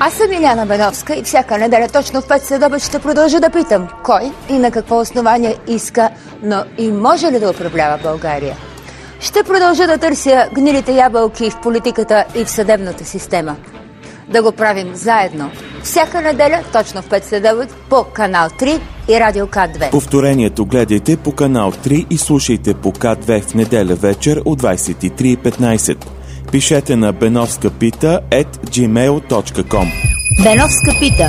Аз съм Иляна Беновска и всяка неделя точно в 5 следобед ще продължа да питам кой и на какво основание иска, но и може ли да управлява България. Ще продължа да търся гнилите ябълки в политиката и в съдебната система. Да го правим заедно. Всяка неделя точно в 5 следобед по канал 3 и Радио К2. Повторението гледайте по канал 3 и слушайте по К2 в неделя вечер от 23:15. Пишете на benovskapita@gmail.com. Беновска пита.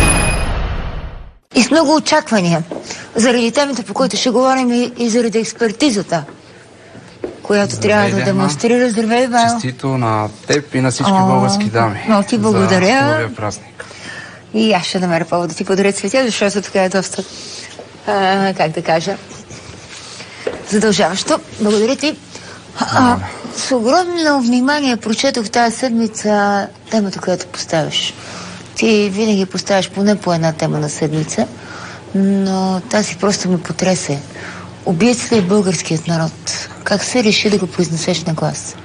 И с много очаквания. Заради темите, по които ще говорим и заради експертизата, която трябва да демонстрира. Здравей, Вайл. Честито на теб и на всички български дами. Много ти благодаря. За новия празник. И аз ще намеря повод да ти подаря цветя, защото така е доста, как да кажа, задължаващо. Благодаря ти. С огромно внимание прочетох тази седмица темата, която поставяш. Ти винаги поставяш поне по една тема на седмица, но тази просто ме потресе. Убиец ли е българският народ? Как се реши да го произнесеш на глас?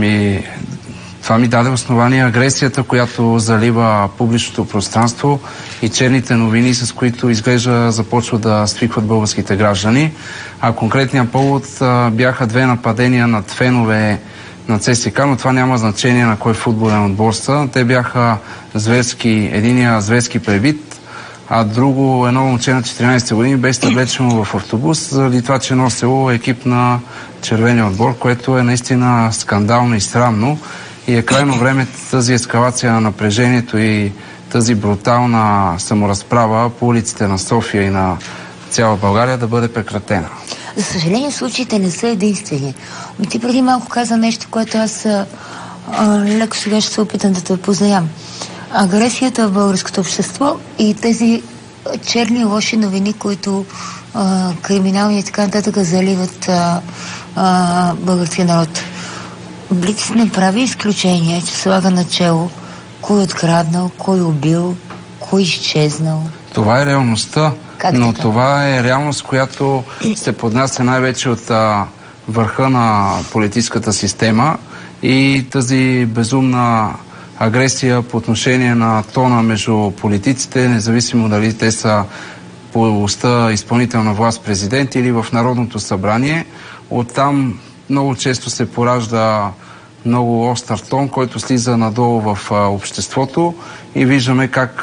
Това ми даде основание агресията, която залива публичното пространство и черните новини, с които изглежда започва да свикват българските граждани. А конкретният повод бяха 2 нападения над фенове на ЦСКА, но това няма значение на кой футболен отбор са. Те бяха зверски, единия зверски пребит, а друго едно момче на 14 години беше съблечено в автобус, заради това, че носело екип на червения отбор, което е наистина скандално и срамно. И е крайно време тази ескалация на напрежението и тази брутална саморазправа по улиците на София и на цяла България да бъде прекратена. За съжаление, случаите не са единствени. Но ти преди малко каза нещо, което аз леко сега ще се опитам да те познаям. Агресията в българското общество и тези черни и лоши новини, които криминални и така нататък заливат българския народ. Блиц не прави изключение, че слага начело кой откраднал, кой убил, кой изчезнал. Това е реалността, но това е реалност, която се поднася най-вече от върха на политическата система и тази безумна агресия по отношение на тона между политиците, независимо дали те са по уста изпълнителна власт президент или в Народното събрание. Оттам много често се поражда много остър тон, който слиза надолу в обществото и виждаме как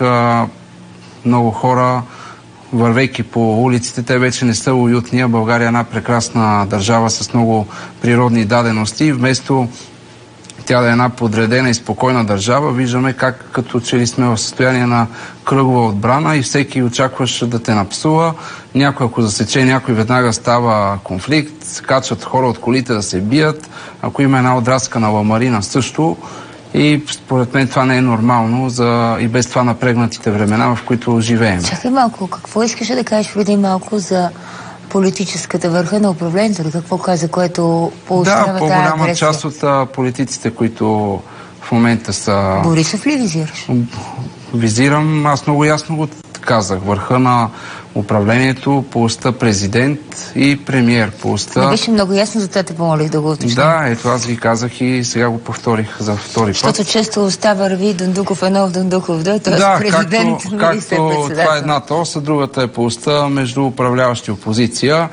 много хора, вървейки по улиците, те вече не са уютни. България е една прекрасна държава с много природни дадености. Вместо тя да е една подредена и спокойна държава, виждаме как като че ли сме в състояние на кръгова отбрана и всеки очакваш да те напсува. Някой, ако засече някой, веднага става конфликт, качат хора от колите да се бият. Ако има една отраскана ламарина също. И според мен това не е нормално за и без това напрегнатите времена, в които живеем. Чакай малко, какво искаш да кажеш преди малко за политическата върха на управлението? Какво каза, което поощрява тази агресия? Да, по-голяма част от политиците, които в момента са... Борисов ли визираш? Визирам, аз много ясно го казах. Върха на управлението по уста президент и премиер по уста... Не беше много ясно, затова те помолих да го уточня. Да, ето аз ви казах и сега го повторих за втори път. Защото често уста върви Дондуков едно в Дондуков, да? Т.е. президент, както това е едната ос, а другата е по уста между управляващи и опозиция.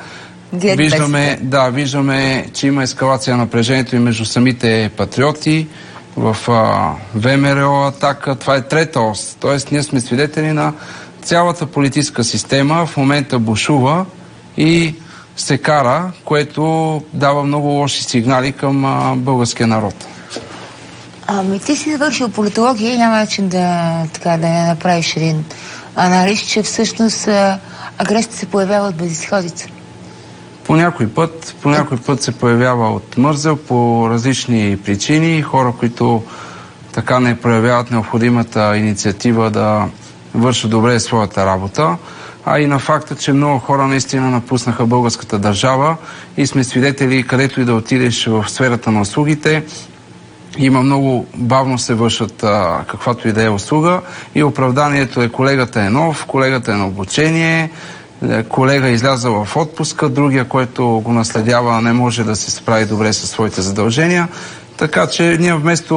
Виждаме, че има ескалация на напрежението и между самите патриоти в ВМРО, Атака. Това е трета ос. Тоест ние сме свидетели на цялата политическа система в момента бушува и се кара, което дава много лоши сигнали към българския народ. Ти си завършил политология и няма начин да не направиш един анализ, че всъщност агресията се появява от безизходица. По някой път се появява от мързел по различни причини. Хора, които така не проявяват необходимата инициатива да вършат добре своята работа, а и на факта, че много хора наистина напуснаха българската държава и сме свидетели, където и да отидеш в сферата на услугите, има много бавно се вършат каквато и да е услуга и оправданието е колегата е нов, колегата е на обучение, колега излязъл в отпуска, другия, който го наследява, не може да се справи добре със своите задължения. Така че ние вместо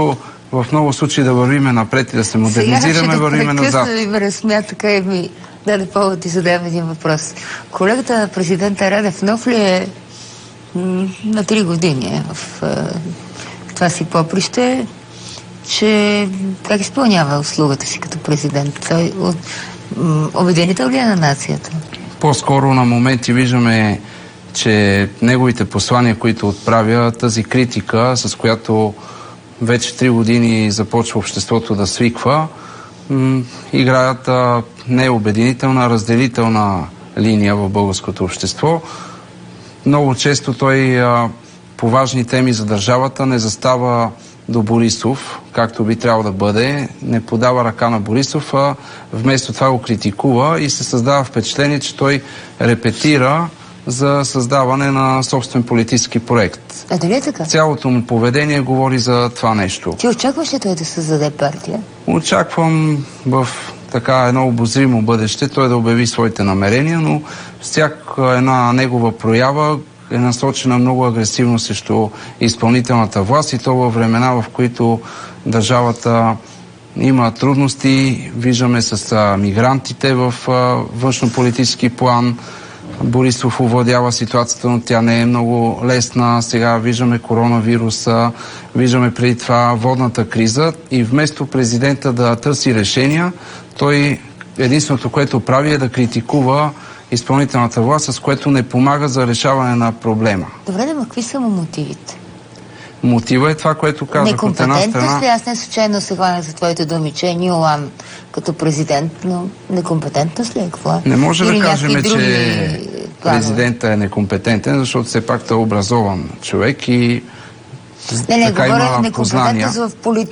в много случаи да вървиме напред и да се модернизираме, вървиме назад. Сега ще ме разсмя, така и ми даде повод и задавам един въпрос. Колегата на президента Радев нов ли е на 3 години в това си поприще, че как изпълнява услугата си като президент? Той обединител ли е на нацията? По-скоро на моменти виждаме, че неговите послания, които отправя, тази критика, с която вече 3 години започва обществото да свиква, играят не обединителна, а разделителна линия в българското общество. Много често той по важни теми за държавата не застава до Борисов, както би трябвало да бъде, не подава ръка на Борисов, а вместо това го критикува и се създава впечатление, че той репетира за създаване на собствен политически проект. А дали е така? Цялото му поведение говори за това нещо. Ти очакваш ли той да създаде партия? Очаквам в така едно обозримо бъдеще той да обяви своите намерения, но всяка една негова проява е насочена много агресивно срещу изпълнителната власт и то във времена, в които държавата има трудности. Виждаме с мигрантите в външнополитически план. Борисов овладява ситуацията, но тя не е много лесна. Сега виждаме коронавируса, виждаме преди това водната криза и вместо президента да търси решения, той единственото, което прави е да критикува изпълнителната власт, с което не помага за решаване на проблема. Добре, но какви са му мотивите? Мотива е това, което казах от една страна. Некомпетентност ли? Аз не случайно се хвана за твоите думи, че е Нилан като президент, но некомпетентност ли е? Какво е? Не може да кажем, че президента е некомпетентен, защото все пак той е образован човек и така има познания. В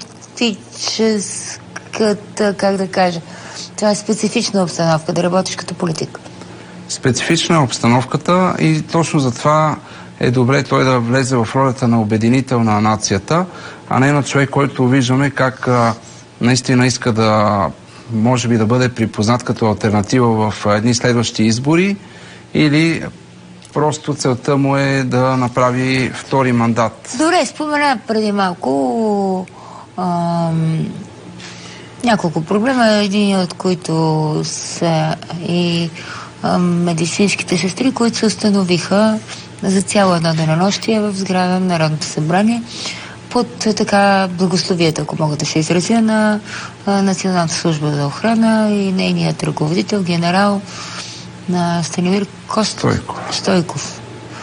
политическата, как да кажа, това е специфична обстановка, да работиш като политик. Специфична е обстановката и точно затова е добре той да влезе в ролята на обединител на нацията, а не на човек, който виждаме как наистина иска да, може би да бъде припознат като алтернатива в едни следващи избори или просто целта му е да направи втори мандат. Добре, спомена преди малко няколко проблема, един от които са и медицинските сестри, които се установиха за цяло едно денонощие в сграда на Народното събрание под така благословията, ако мога да се изразя, на Националната служба за охрана и нейният ръководител, генерал Станимир Стойков.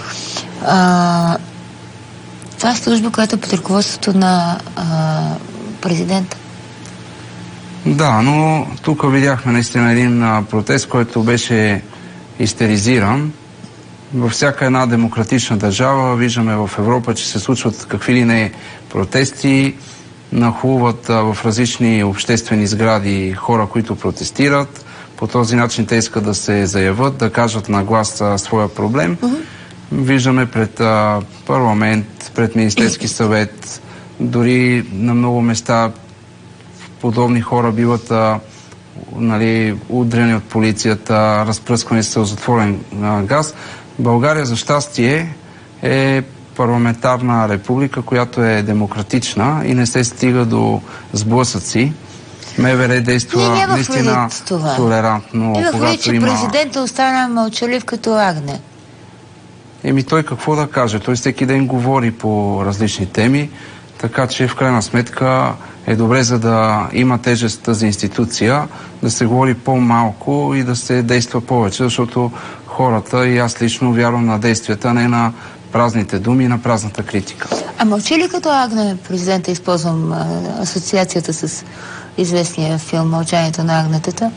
Това е служба, която е под ръководството на президента. Да, но тук видяхме наистина един протест, който беше истеризиран. Във всяка една демократична държава виждаме в Европа, че се случват какви ли не протести, нахлуват в различни обществени сгради хора, които протестират. По този начин те искат да се заявят, да кажат на глас своя проблем. Виждаме пред парламент, пред Министерски съвет, дори на много места подобни хора биват удрени от полицията, разпръсквани с сълзотворен газ. България, за щастие, е парламентарна република, която е демократична и не се стига до сблъсъци. МВР действа наистина толерантно. Имах ли, че президента остана мълчалив като агне? Той какво да каже? Той всеки ден говори по различни теми, така че в крайна сметка е добре, за да има тежест тази институция, да се говори по-малко и да се действа повече, защото хората и аз лично вярвам на действията, не на празните думи и на празната критика. А мълчи ли като агне президента, използвам асоциацията с известния филм "Мълчанието на агнетата",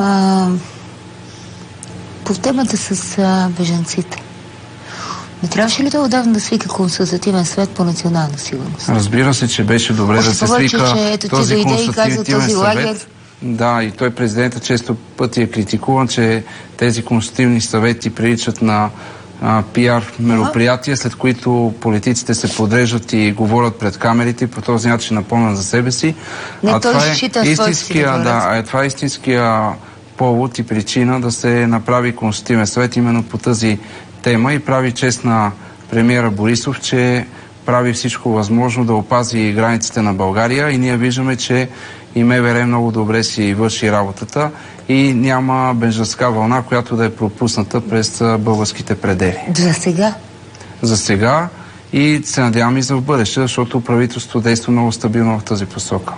по темата с бежанците? Не трябваше ли да отдавна да свика консултативен съвет по национална сигурност? Разбира се, че беше добре да се свика този консултативен съвет. Да, и той президента често пъти е критикуван, че тези консултативни съвети приличат на пиар мероприятия, след които политиците се подреждат и говорят пред камерите и по този начин напомнят за себе си. Това е истинския повод и причина да се направи консултативен съвет именно по тази тема и прави чест на премиера Борисов, че прави всичко възможно да опази границите на България и ние виждаме, че и МВР много добре си върши работата и няма бежанска вълна, която да е пропусната през българските предели. За сега? За сега и се надявам и за в бъдеще, защото правителството действа много стабилно в тази посока.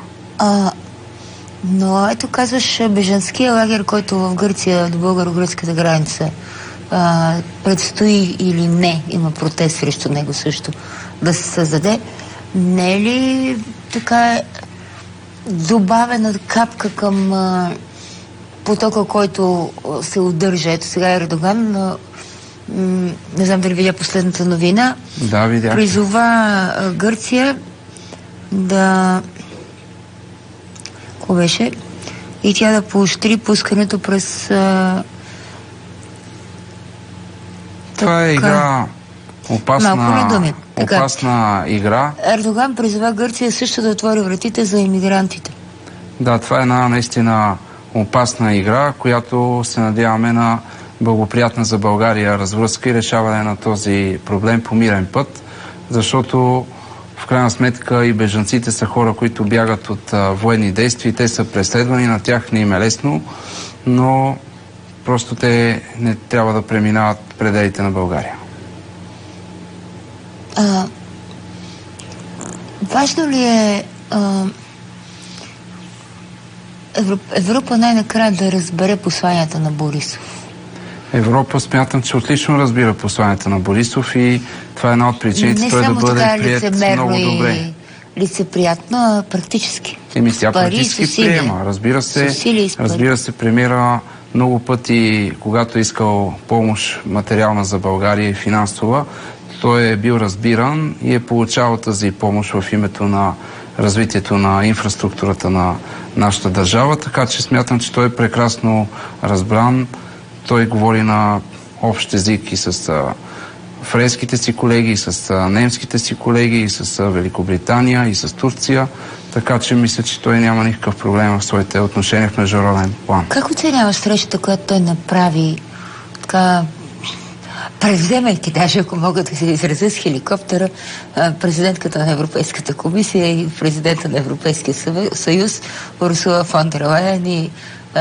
Но ето казваш, бежанския лагер, който в Гърция до българо-гръцката граница предстои или не, има протест срещу него също, да се създаде, не е ли така добавена капка към потока, който се удържа? Ето сега Ердоган, не знам дали видя последната новина, да, видях. Призова Гърция да беше и тя да поощри пускането през това е игра, опасна игра. Ердоган призова Гърция също да отвори вратите за имигрантите. Да, това е една наистина опасна игра, която се надяваме на благоприятна за България развръзка и решаване на този проблем по мирен път, защото в крайна сметка и бежанците са хора, които бягат от военни действия, те са преследвани, на тях не им е лесно, но просто те не трябва да преминават пределите на България. Важно ли е Европа най-накрая да разбере посланията на Борисов? Европа смятам, че отлично разбира посланията на Борисов и това е една от причините той да бъде прият много добре. Лицеприятно, а практически. Тя практически приема. Разбира се, премиера много пъти, когато е искал помощ материална за България и финансова, той е бил разбиран и е получавал тази помощ в името на развитието на инфраструктурата на нашата държава, така че смятам, че той е прекрасно разбран. Той говори на общ език и с френските си колеги, и с немските си колеги, и с Великобритания, и с Турция, така че мисля, че той няма никакъв проблем в своите отношения в международен план. Как оценяваш срещата, която той направи, така, превземайки, даже ако мога да се изразя с хеликоптера, президентката на Европейската комисия и президента на Европейския съюз, Урсула фон дер Лайен и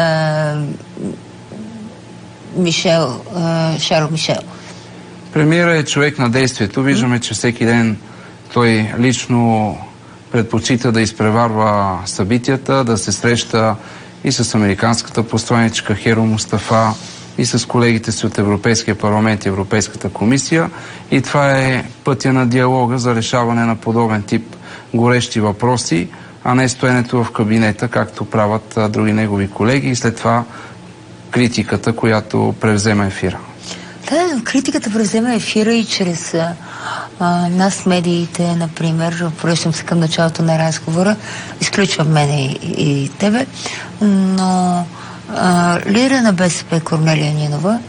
Шарл Мишел? Премиерът е човек на действието. Виждаме, че всеки ден той лично предпочита да изпреварва събитията, да се среща и с американската посланичка Херо Мустафа, и с колегите си от Европейския парламент и Европейската комисия. И това е пътя на диалога за решаване на подобен тип горещи въпроси, а не стоенето в кабинета, както правят други негови колеги, и след това критиката, която превзема ефира. Да, критиката превзема ефира и чрез нас, медиите, например. Връщам се към началото на разговора. Изключвам мене и тебе. Но лидера на БСП Корнелия Нинова,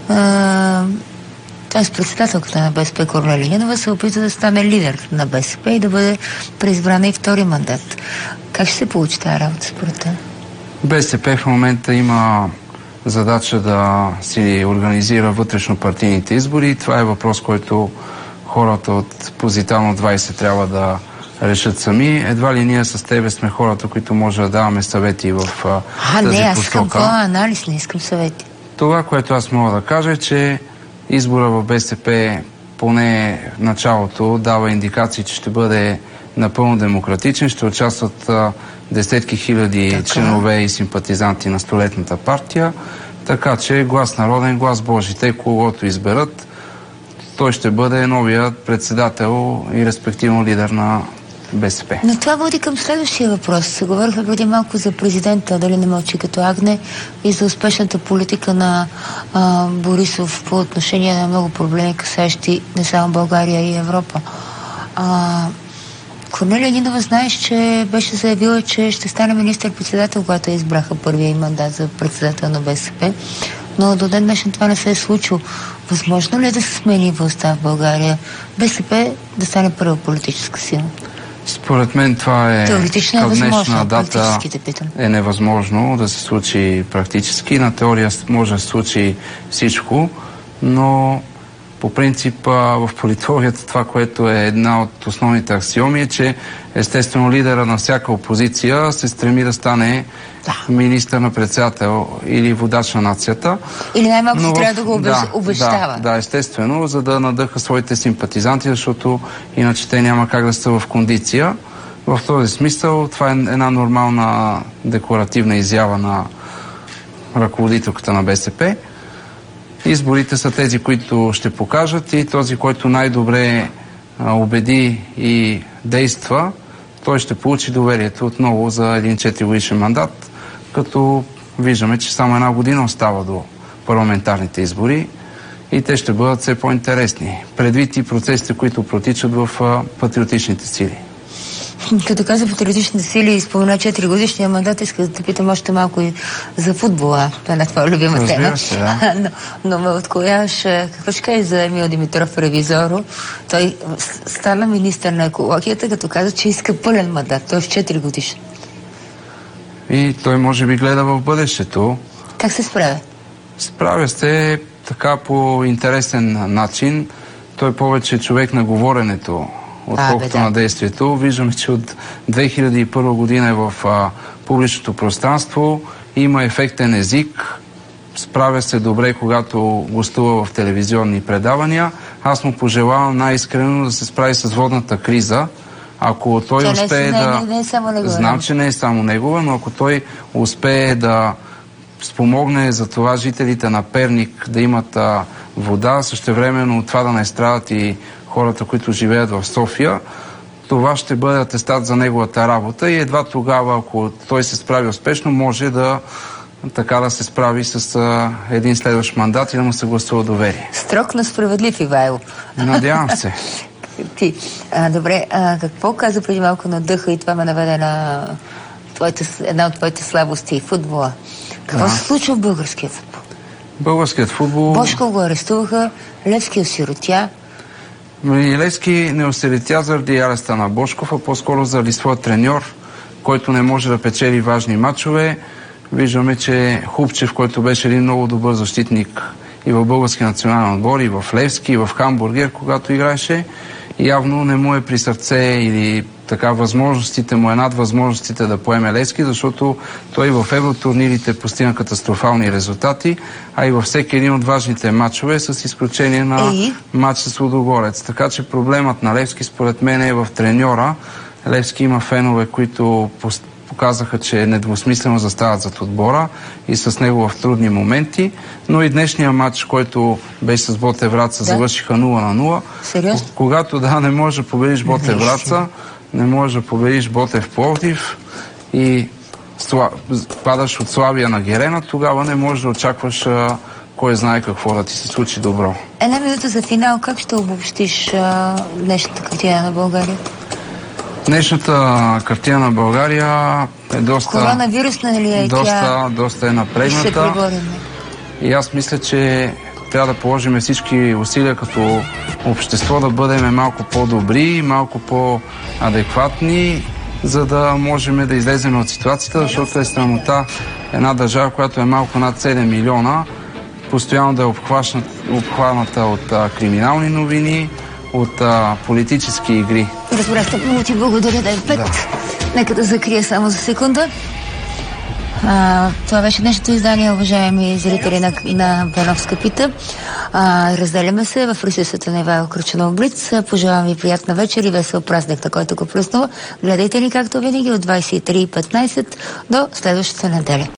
т.е. председателката на БСП Корнелия Нинова се опита да стане лидер на БСП и да бъде преизбрана и втори мандат. Как ще се получи тази работа според теб? БСП в момента има задача да си организира вътрешно-партийните избори. Това е въпрос, който хората от Позитано 20 трябва да решат сами. Едва ли ние с тебе сме хората, които може да даваме съвети в тази посока. Не, аз искам по-анализ, не искам съвети. Това, което аз мога да кажа е, че избора в БСП поне в началото дава индикации, че ще бъде напълно демократичен, ще участват десетки хиляди членове и симпатизанти на Столетната партия, така че глас народен, глас Божи. Те, когото изберат, той ще бъде новият председател и респективно лидер на БСП. Но това води към следващия въпрос. Говориха преди малко за президента, дали не мълчи като агне, и за успешната политика на Борисов по отношение на много проблеми, касаещи не само България и Европа. Корнелия Нинова, знаеш, че беше заявила, че ще стане министър-председател, когато избраха първия им мандат за председател на БСП. Но до ден днешен това не се е случило. Възможно ли е да се смени властта в България? БСП да стане първа политическа сила? Според мен това е към днешна дата е невъзможно да се случи практически. На теория може да се случи всичко, но По принцип в политологията това, което е една от основните аксиоми, е, че естествено лидера на всяка опозиция се стреми да стане министър на председател или водач на нацията. Или най-малко си трябва да го обещава. Да, естествено, за да надъха своите симпатизанти, защото иначе те няма как да са в кондиция. В този смисъл това е една нормална декларативна изява на ръководителката на БСП. Изборите са тези, които ще покажат, и този, който най-добре убеди и действа, той ще получи доверието отново за един 4-годишен мандат, като виждаме, че само една година остава до парламентарните избори и те ще бъдат все по-интересни, предвид и процесите, които протичат в патриотичните сили. Като каза патриотичните сили и спомена 4-годишния мандат, иска да те питам още малко и за футбола. Това е на твоя любима тема. Но ме открояваш, какво ще кажеш за Емил Димитров, ревизоро? Той стана министър на екологията, като каза, че иска пълен мандат, т.е. 4 годишен. И той може би гледа в бъдещето. Как се справя? Справя се така по интересен начин. Той повече е човек на говоренето, отколкото на действието. Виждаме, че от 2001 година е в публичното пространство, има ефектен език, справя се добре, когато гостува в телевизионни предавания. Аз му пожелавам най-искрено да се справи с водната криза. Ако той успее да... Не е само негова. Знам, че не е само негова, но ако той успее да спомогне за това жителите на Перник да имат вода, същевременно от това да не страдат и хората, които живеят в София, това ще бъде атестат за неговата работа и едва тогава, ако той се справи успешно, може да се справи с един следващ мандат и да му се гласува доверие. Строг, но справедлив, Ивайло. Надявам се. Добре, какво каза преди малко на Дъха и това ме наведе на една от твоите слабости, футбола. Какво се случва в българския футбол? Българският футбол... Бошко го арестуваха, Левски осиротя. Левски не осиротя заради ареста на Бошков, а по-скоро заради своя треньор, който не може да печели важни матчове. Виждаме, че Хубчев, който беше един много добър защитник и в български национален отбор, и в Левски, и в Хамбургер, когато играеше, явно не му е при сърце или така възможностите му е над възможностите да поеме Левски, защото той в евротурнирите постигна катастрофални резултати, а и във всеки един от важните матчове, с изключение на матч с Лудогорец. Така че проблемът на Левски според мен е в треньора. Левски има фенове, които показаха, че е недвусмислено застават зад отбора и с него в трудни моменти, но и днешния матч, който беше с Ботев Враца, завършиха 0-0. Сериозно? Когато не можеш да победиш Ботев Враца, не можеш да победиш Ботев Пловдив и падаш от Славия на Герена, тогава не можеш да очакваш кой знае какво да ти се случи добро. Една минута за финал. Как ще обобщиш днешната картина на България? Днешната картина на България е доста... Коронавирусна ли е доста е напрегната. И аз мисля, че трябва да положим всички усилия като общество да бъдем малко по-добри, малко по-адекватни, за да можем да излезем от ситуацията, защото е срамота една държава, която е малко над 7 милиона, постоянно да е обхваната от криминални новини, от политически игри. Разбира се, много ти благодаря, да е 5. Нека да закрия само за секунда. Това беше днешното издание, уважаеми зрители на Бановска пита. Разделяме се в присъствието на Ивайло Кръчунов Блиц. Пожелавам ви приятна вечер и весел празник, на който го празнува. Гледайте ни както винаги от 23:15 до следващата неделя.